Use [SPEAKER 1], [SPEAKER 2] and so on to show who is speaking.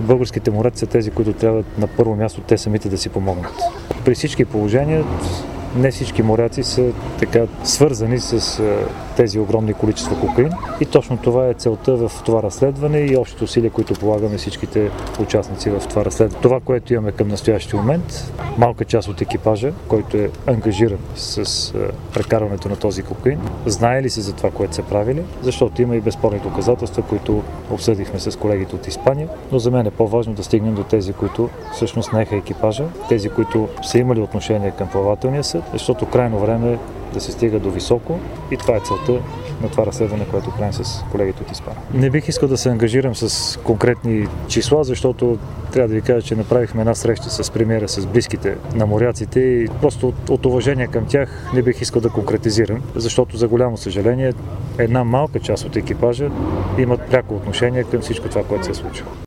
[SPEAKER 1] Българските моряци са тези, които трябва на първо място те самите да си помогнат. При всички положения не всички моряци са така свързани с тези огромни количества кокаин и точно това е целта в това разследване и общите усилия, които полагаме всичките участници в това разследване. Това, което имаме към настоящия момент, малка част от екипажа, който е ангажиран с прекарването на този кокаин, знае ли се за това, което са правили, защото има и безспорни доказателства, които обсъдихме с колегите от Испания, но за мен е по-важно да стигнем до тези, които всъщност наеха екипажа, тези, които са имали отношение към плавателния съд, защото крайно време е да се стига до високо и това е целта на това разследване, което правим с колегите от Испания. Не бих искал да се ангажирам с конкретни числа, защото трябва да ви кажа, че направихме една среща с премиера, с близките на моряците и просто от уважение към тях не бих искал да конкретизирам, защото за голямо съжаление една малка част от екипажа имат пряко отношение към всичко това, което се е случило.